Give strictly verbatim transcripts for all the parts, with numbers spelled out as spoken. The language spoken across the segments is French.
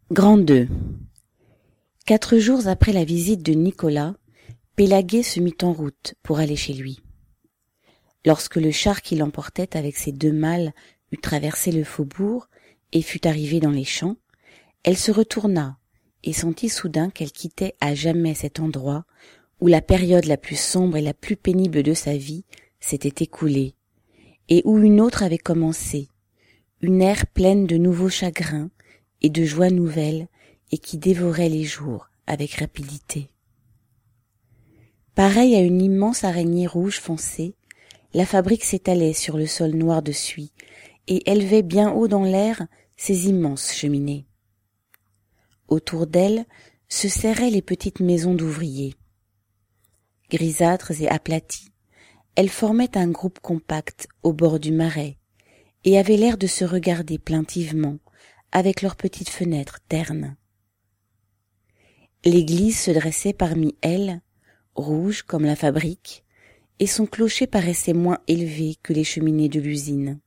Grand deux. Quatre jours après la visite de Nicolas, Pélagué se mit en route pour aller chez lui. Lorsque le char qui l'emportait avec ses deux mâles eut traversé le faubourg et fut arrivé dans les champs, elle se retourna et sentit soudain qu'elle quittait à jamais cet endroit où la période la plus sombre et la plus pénible de sa vie s'était écoulée, et où une autre avait commencé, une ère pleine de nouveaux chagrins et de joies nouvelles et qui dévorait les jours avec rapidité. Pareille à une immense araignée rouge foncé, la fabrique s'étalait sur le sol noir de suie et élevait bien haut dans l'air ses immenses cheminées. Autour d'elle se serraient les petites maisons d'ouvriers. Grisâtres et aplaties, elles formaient un groupe compact au bord du marais et avaient l'air de se regarder plaintivement avec leurs petites fenêtres ternes. L'église se dressait parmi elles, rouge comme la fabrique, et son clocher paraissait moins élevé que les cheminées de l'usine.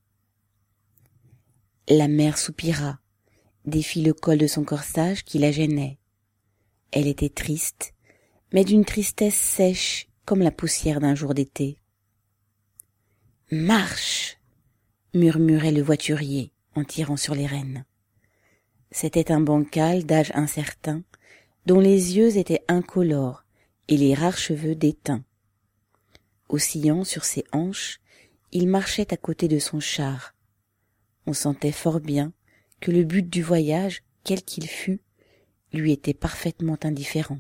La mère soupira, défit le col de son corsage qui la gênait. Elle était triste, mais d'une tristesse sèche comme la poussière d'un jour d'été. « Marche !» murmurait le voiturier en tirant sur les rênes. C'était un bancal d'âge incertain, dont les yeux étaient incolores et les rares cheveux déteints. Oscillant sur ses hanches, il marchait à côté de son char. On sentait fort bien que le but du voyage, quel qu'il fût, lui était parfaitement indifférent.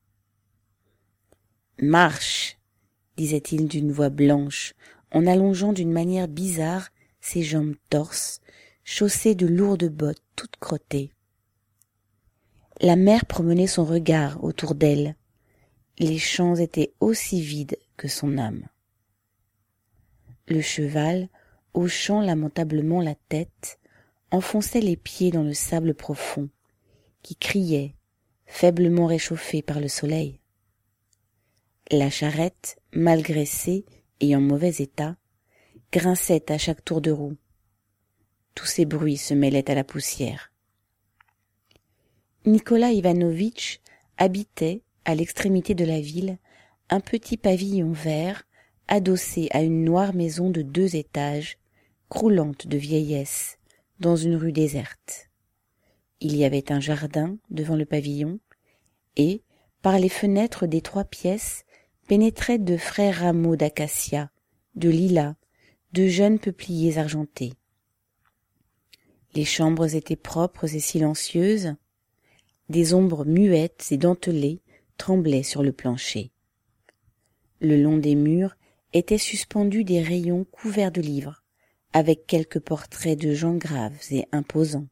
« Marche !» disait-il d'une voix blanche, en allongeant d'une manière bizarre ses jambes torses, chaussées de lourdes bottes toutes crottées. La mère promenait son regard autour d'elle. Les champs étaient aussi vides que son âme. Le cheval, hochant lamentablement la tête, enfonçait les pieds dans le sable profond, qui criait, faiblement réchauffé par le soleil. La charrette, mal graissée et en mauvais état, grinçait à chaque tour de roue. Tous ces bruits se mêlaient à la poussière. Nicolas Ivanovitch habitait, à l'extrémité de la ville, un petit pavillon vert adossé à une noire maison de deux étages, croulante de vieillesse, dans une rue déserte. Il y avait un jardin devant le pavillon, et, par les fenêtres des trois pièces, pénétraient de frais rameaux d'acacia, de lilas, de jeunes peupliers argentés. Les chambres étaient propres et silencieuses, des ombres muettes et dentelées tremblaient sur le plancher. Le long des murs étaient suspendus des rayons couverts de livres, avec quelques portraits de gens graves et imposants.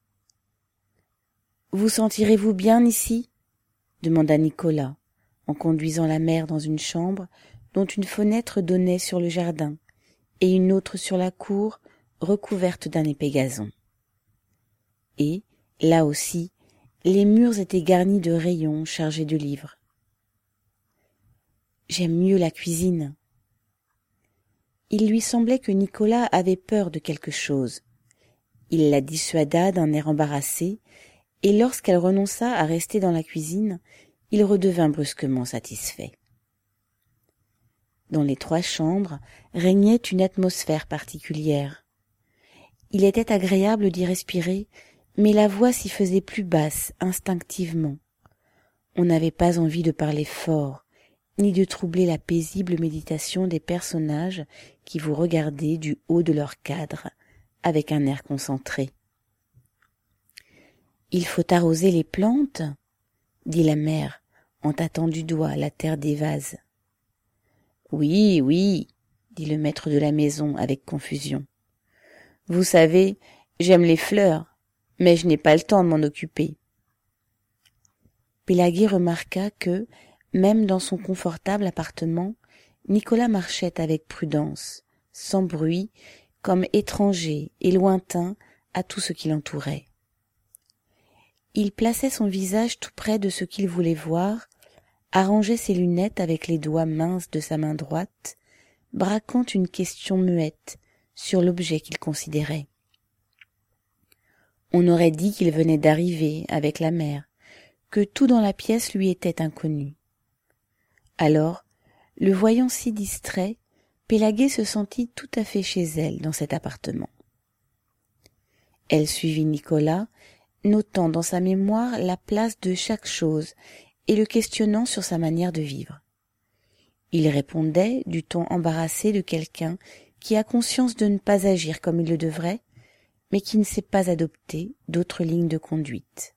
« Vous sentirez-vous bien ici ?» demanda Nicolas, en conduisant la mère dans une chambre dont une fenêtre donnait sur le jardin et une autre sur la cour recouverte d'un épais gazon. Et, là aussi, les murs étaient garnis de rayons chargés de livres. « J'aime mieux la cuisine. » Il lui semblait que Nicolas avait peur de quelque chose. Il la dissuada d'un air embarrassé, et lorsqu'elle renonça à rester dans la cuisine, il redevint brusquement satisfait. Dans les trois chambres régnait une atmosphère particulière. Il était agréable d'y respirer, mais la voix s'y faisait plus basse instinctivement. On n'avait pas envie de parler fort, ni de troubler la paisible méditation des personnages qui vous regardaient du haut de leur cadre, avec un air concentré. « Il faut arroser les plantes ?» dit la mère, en tâtant du doigt la terre des vases. « Oui, oui, » dit le maître de la maison avec confusion. « Vous savez, j'aime les fleurs, mais je n'ai pas le temps de m'en occuper. » Pélagué remarqua que, même dans son confortable appartement, Nicolas marchait avec prudence, sans bruit, comme étranger et lointain à tout ce qui l'entourait. Il plaçait son visage tout près de ce qu'il voulait voir, arrangeait ses lunettes avec les doigts minces de sa main droite, braquant une question muette sur l'objet qu'il considérait. On aurait dit qu'il venait d'arriver avec la mère, que tout dans la pièce lui était inconnu. Alors, le voyant si distrait, Pélagué se sentit tout à fait chez elle dans cet appartement. Elle suivit Nicolas, notant dans sa mémoire la place de chaque chose et le questionnant sur sa manière de vivre. Il répondait du ton embarrassé de quelqu'un qui a conscience de ne pas agir comme il le devrait, mais qui ne sait pas adopter d'autres lignes de conduite.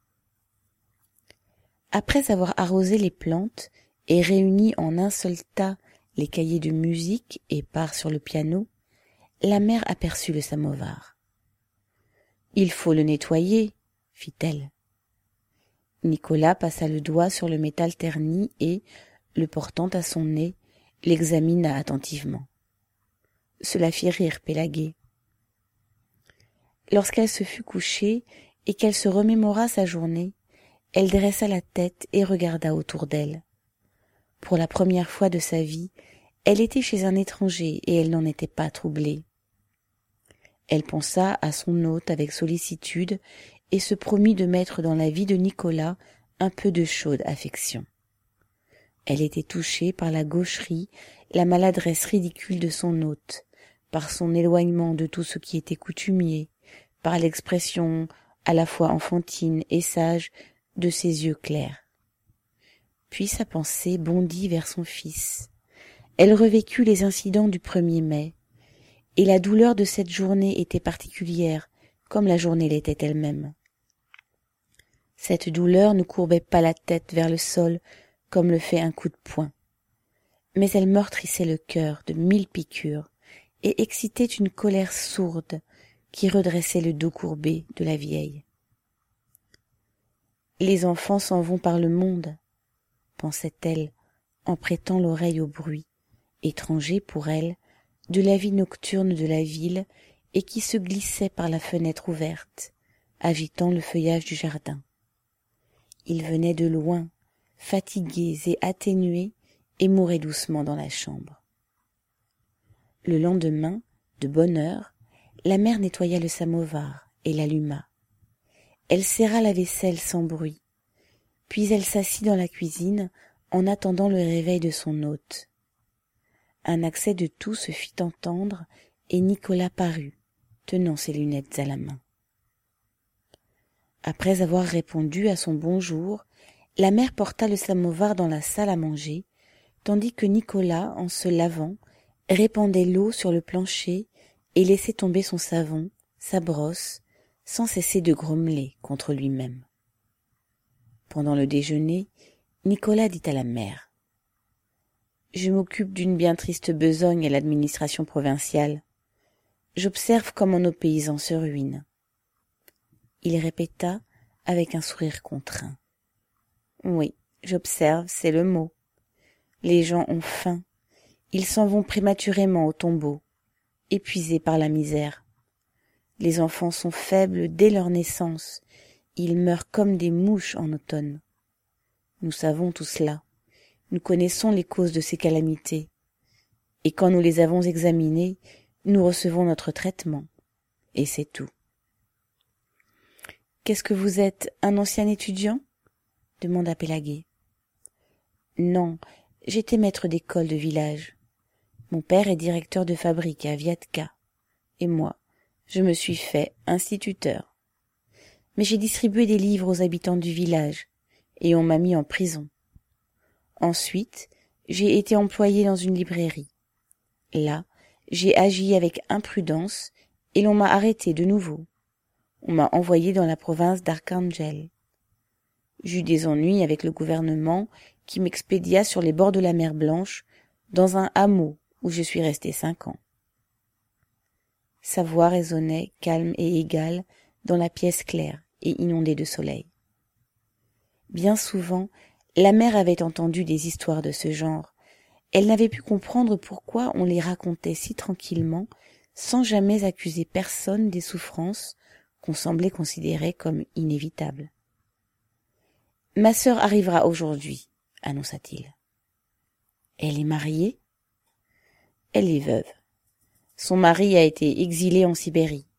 Après avoir arrosé les plantes et réuni en un seul tas les cahiers de musique et part sur le piano, la mère aperçut le samovar. « Il faut le nettoyer, » fit-elle. Nicolas passa le doigt sur le métal terni et, le portant à son nez, l'examina attentivement. Cela fit rire Pélagué. Lorsqu'elle se fut couchée et qu'elle se remémora sa journée, elle dressa la tête et regarda autour d'elle. Pour la première fois de sa vie, elle était chez un étranger et elle n'en était pas troublée. Elle pensa à son hôte avec sollicitude et se promit de mettre dans la vie de Nicolas un peu de chaude affection. Elle était touchée par la gaucherie, la maladresse ridicule de son hôte, par son éloignement de tout ce qui était coutumier, par l'expression à la fois enfantine et sage de ses yeux clairs. Puis sa pensée bondit vers son fils. Elle revécut les incidents du premier mai, et la douleur de cette journée était particulière, comme la journée l'était elle-même. Cette douleur ne courbait pas la tête vers le sol, comme le fait un coup de poing, mais elle meurtrissait le cœur de mille piqûres et excitait une colère sourde qui redressait le dos courbé de la vieille. Les enfants s'en vont par le monde, pensait-elle, en prêtant l'oreille au bruit, étranger pour elle, de la vie nocturne de la ville et qui se glissait par la fenêtre ouverte, agitant le feuillage du jardin. Ils venaient de loin, fatigués et atténués, et mouraient doucement dans la chambre. Le lendemain, de bonne heure, la mère nettoya le samovar et l'alluma. Elle serra la vaisselle sans bruit, puis elle s'assit dans la cuisine en attendant le réveil de son hôte. Un accès de toux se fit entendre et Nicolas parut, tenant ses lunettes à la main. Après avoir répondu à son bonjour, la mère porta le samovar dans la salle à manger, tandis que Nicolas, en se lavant, répandait l'eau sur le plancher et laissait tomber son savon, sa brosse, sans cesser de grommeler contre lui-même. Pendant le déjeuner, Nicolas dit à la mère : « Je m'occupe d'une bien triste besogne à l'administration provinciale. J'observe comment nos paysans se ruinent. » Il répéta avec un sourire contraint. « Oui, j'observe, c'est le mot. Les gens ont faim. Ils s'en vont prématurément au tombeau, épuisés par la misère. Les enfants sont faibles dès leur naissance. Ils meurent comme des mouches en automne. Nous savons tout cela. Nous connaissons les causes de ces calamités. Et quand nous les avons examinées, nous recevons notre traitement. Et c'est tout. » « Qu'est-ce que vous êtes, un ancien étudiant ? » demanda Pélagué. « Non, j'étais maître d'école de village. Mon père est directeur de fabrique à Viatka. Et moi, je me suis fait instituteur. Mais j'ai distribué des livres aux habitants du village, et on m'a mis en prison. Ensuite, j'ai été employé dans une librairie. Là, j'ai agi avec imprudence, et l'on m'a arrêté de nouveau. On m'a envoyé dans la province d'Arkhangel. J'eus des ennuis avec le gouvernement qui m'expédia sur les bords de la mer Blanche, dans un hameau où je suis resté cinq ans. » Sa voix résonnait calme et égale dans la pièce claire et inondée de soleil. Bien souvent, la mère avait entendu des histoires de ce genre. Elle n'avait pu comprendre pourquoi on les racontait si tranquillement, sans jamais accuser personne des souffrances qu'on semblait considérer comme inévitables. « Ma sœur arrivera aujourd'hui, » annonça-t-il. « Elle est mariée ? » ?»« Elle est veuve. Son mari a été exilé en Sibérie.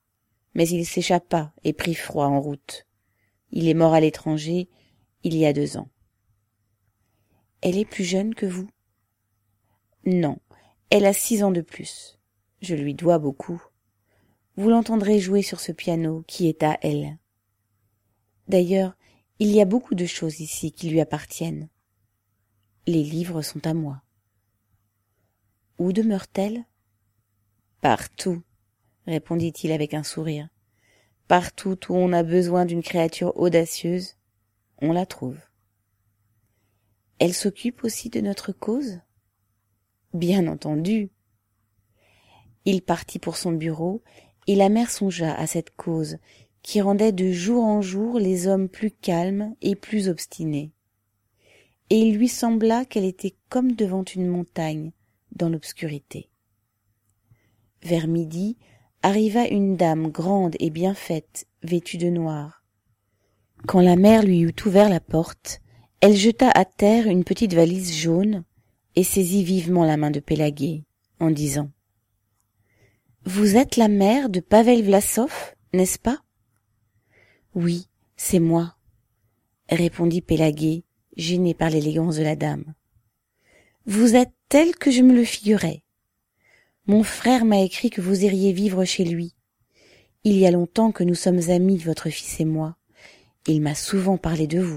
mais il s'échappa et prit froid en route. Il est mort à l'étranger il y a deux ans. Elle est plus jeune que vous? Non, elle a six ans de plus. Je lui dois beaucoup. Vous l'entendrez jouer sur ce piano qui est à elle. D'ailleurs, il y a beaucoup de choses ici qui lui appartiennent. Les livres sont à moi. Où demeure-t-elle? Partout, répondit-il avec un sourire. Partout où on a besoin d'une créature audacieuse, on la trouve. Elle s'occupe aussi de notre cause? Bien entendu. Il partit pour son bureau, et la mère songea à cette cause qui rendait de jour en jour les hommes plus calmes et plus obstinés. Et il lui sembla qu'elle était comme devant une montagne dans l'obscurité. Vers midi, arriva une dame grande et bien faite, vêtue de noir. Quand la mère lui eut ouvert la porte, elle jeta à terre une petite valise jaune et saisit vivement la main de Pélagué, en disant « Vous êtes la mère de Pavel Vlasov, n'est-ce pas ?»« Oui, c'est moi, » répondit Pélagué, gêné par l'élégance de la dame. « Vous êtes telle que je me le figurais. Mon frère m'a écrit que vous iriez vivre chez lui. Il y a longtemps que nous sommes amis, votre fils et moi. Il m'a souvent parlé de vous. »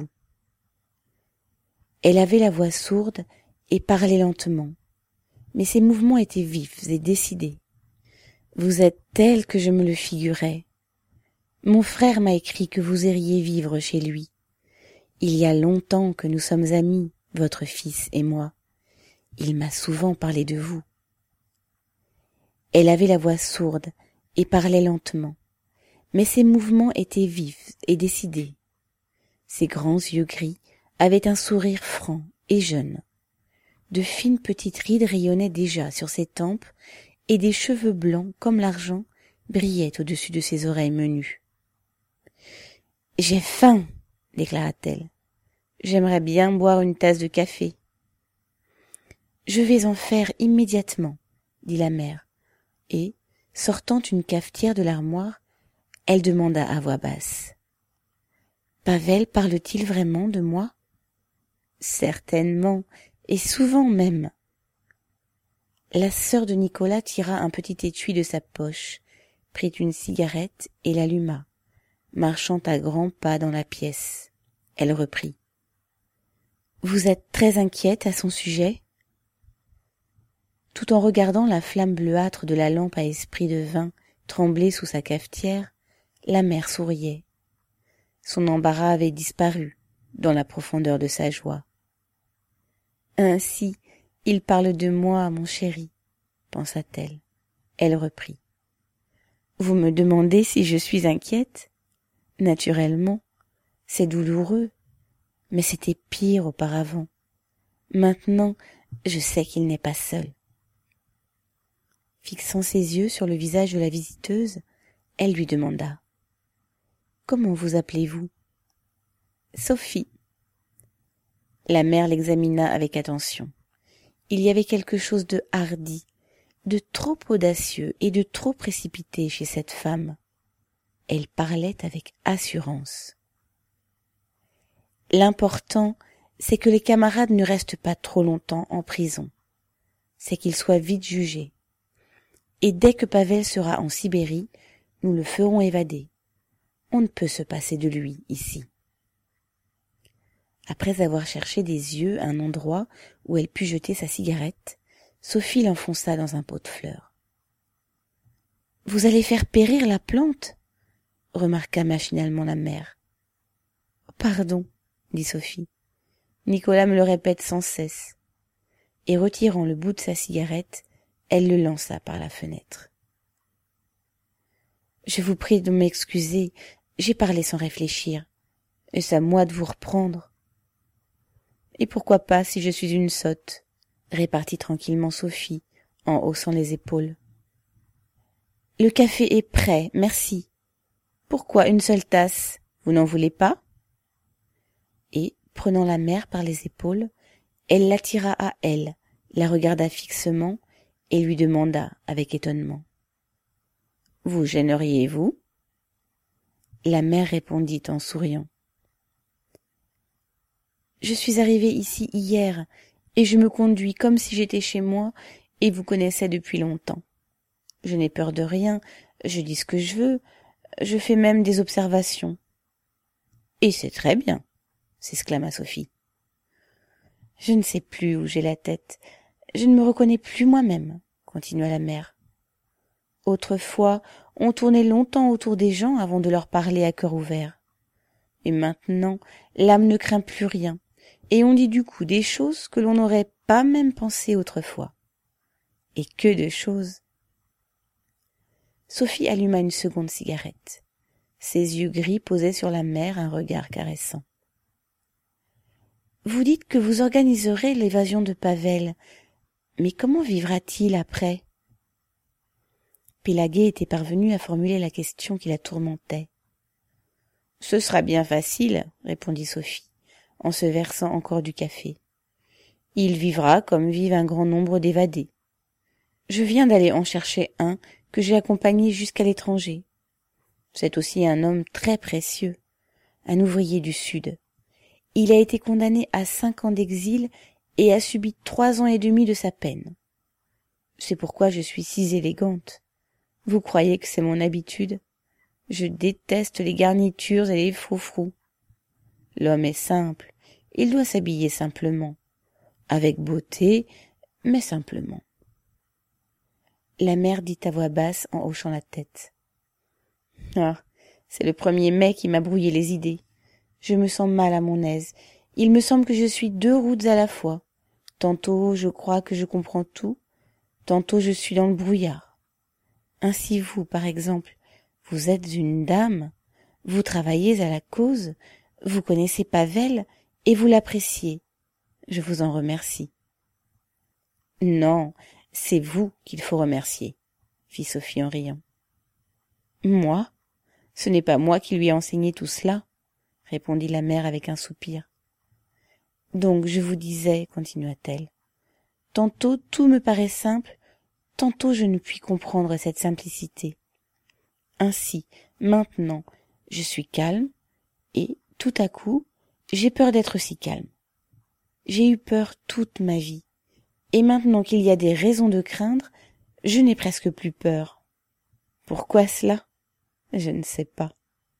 Elle avait la voix sourde et parlait lentement, mais ses mouvements étaient vifs et décidés. « Vous êtes telle que je me le figurais. Mon frère m'a écrit que vous iriez vivre chez lui. Il y a longtemps que nous sommes amis, votre fils et moi. Il m'a souvent parlé de vous. » Elle avait la voix sourde et parlait lentement, mais ses mouvements étaient vifs et décidés. Ses grands yeux gris avaient un sourire franc et jeune. De fines petites rides rayonnaient déjà sur ses tempes et des cheveux blancs comme l'argent brillaient au-dessus de ses oreilles menues. « J'ai faim, » déclara-t-elle. « J'aimerais bien boire une tasse de café. »« Je vais en faire immédiatement, » dit la mère, et, sortant une cafetière de l'armoire, elle demanda à voix basse. « Pavel parle-t-il vraiment de moi ?»« Certainement, et souvent même. » La sœur de Nicolas tira un petit étui de sa poche, prit une cigarette et l'alluma, marchant à grands pas dans la pièce. Elle reprit. « Vous êtes très inquiète à son sujet ?» Tout en regardant la flamme bleuâtre de la lampe à esprit de vin trembler sous sa cafetière, la mère souriait. Son embarras avait disparu dans la profondeur de sa joie. « Ainsi, il parle de moi, mon chéri, » pensa-t-elle. Elle reprit. « Vous me demandez si je suis inquiète ? Naturellement, c'est douloureux, mais c'était pire auparavant. Maintenant, je sais qu'il n'est pas seul. » Fixant ses yeux sur le visage de la visiteuse, elle lui demanda. « Comment vous appelez-vous ?»« Sophie. » La mère l'examina avec attention. Il y avait quelque chose de hardi, de trop audacieux et de trop précipité chez cette femme. Elle parlait avec assurance. « L'important, c'est que les camarades ne restent pas trop longtemps en prison. C'est qu'ils soient vite jugés. Et dès que Pavel sera en Sibérie, nous le ferons évader. On ne peut se passer de lui ici. » Après avoir cherché des yeux un endroit où elle put jeter sa cigarette, Sophie l'enfonça dans un pot de fleurs. « Vous allez faire périr la plante ?» remarqua machinalement la mère. « Pardon, » dit Sophie. Nicolas me le répète sans cesse. Et retirant le bout de sa cigarette, elle le lança par la fenêtre. « Je vous prie de m'excuser, j'ai parlé sans réfléchir. Est-ce à moi de vous reprendre ? » « Et pourquoi pas si je suis une sotte ?» répartit tranquillement Sophie, en haussant les épaules. « Le café est prêt, merci. Pourquoi une seule tasse ? Vous n'en voulez pas ?» Et, prenant la mère par les épaules, elle l'attira à elle, la regarda fixement et lui demanda avec étonnement. « Vous gêneriez-vous ? La mère répondit en souriant. Je suis arrivée ici hier, et je me conduis comme si j'étais chez moi et vous connaissais depuis longtemps. Je n'ai peur de rien, je dis ce que je veux, je fais même des observations. Et c'est très bien, s'exclama Sophie. Je ne sais plus où j'ai la tête, je ne me reconnais plus moi-même, continua la mère. Autrefois, on tournait longtemps autour des gens avant de leur parler à cœur ouvert. Et maintenant, l'âme ne craint plus rien, et on dit du coup des choses que l'on n'aurait pas même pensé autrefois. Et que de choses! Sophie alluma une seconde cigarette. Ses yeux gris posaient sur la mère un regard caressant. Vous dites que vous organiserez l'évasion de Pavel, mais comment vivra-t-il après? Pélagué était parvenu à formuler la question qui la tourmentait. « Ce sera bien facile, » répondit Sophie, en se versant encore du café. « Il vivra comme vivent un grand nombre d'évadés. Je viens d'aller en chercher un que j'ai accompagné jusqu'à l'étranger. C'est aussi un homme très précieux, un ouvrier du Sud. Il a été condamné à cinq ans d'exil et a subi trois ans et demi de sa peine. C'est pourquoi je suis si élégante. Vous croyez que c'est mon habitude? Je déteste les garnitures et les froufrous. L'homme est simple, il doit s'habiller simplement, avec beauté, mais simplement. » La mère dit à voix basse en hochant la tête. « Ah, c'est le premier mai qui m'a brouillé les idées. Je me sens mal à mon aise. Il me semble que je suis deux routes à la fois. Tantôt je crois que je comprends tout, tantôt je suis dans le brouillard. Ainsi vous, par exemple, vous êtes une dame, vous travaillez à la cause, vous connaissez Pavel et vous l'appréciez. Je vous en remercie. »« Non, c'est vous qu'il faut remercier, » fit Sophie en riant. « Moi? Ce n'est pas moi qui lui ai enseigné tout cela, » répondit la mère avec un soupir. « Donc je vous disais, continua-t-elle, tantôt tout me paraît simple, tantôt je ne puis comprendre cette simplicité. Ainsi, maintenant, je suis calme, et, tout à coup, j'ai peur d'être si calme. J'ai eu peur toute ma vie, et maintenant qu'il y a des raisons de craindre, je n'ai presque plus peur. Pourquoi cela? Je ne sais pas. »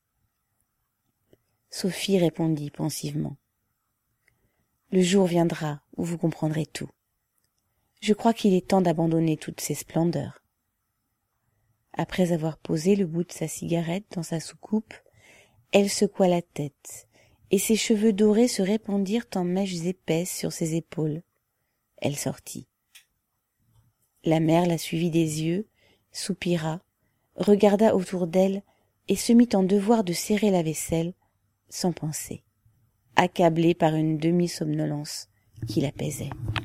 Sophie répondit pensivement. « Le jour viendra où vous comprendrez tout. Je crois qu'il est temps d'abandonner toutes ces splendeurs. » Après avoir posé le bout de sa cigarette dans sa soucoupe, elle secoua la tête, et ses cheveux dorés se répandirent en mèches épaisses sur ses épaules. Elle sortit. La mère la suivit des yeux, soupira, regarda autour d'elle et se mit en devoir de serrer la vaisselle, sans penser, accablée par une demi-somnolence qui l'apaisait.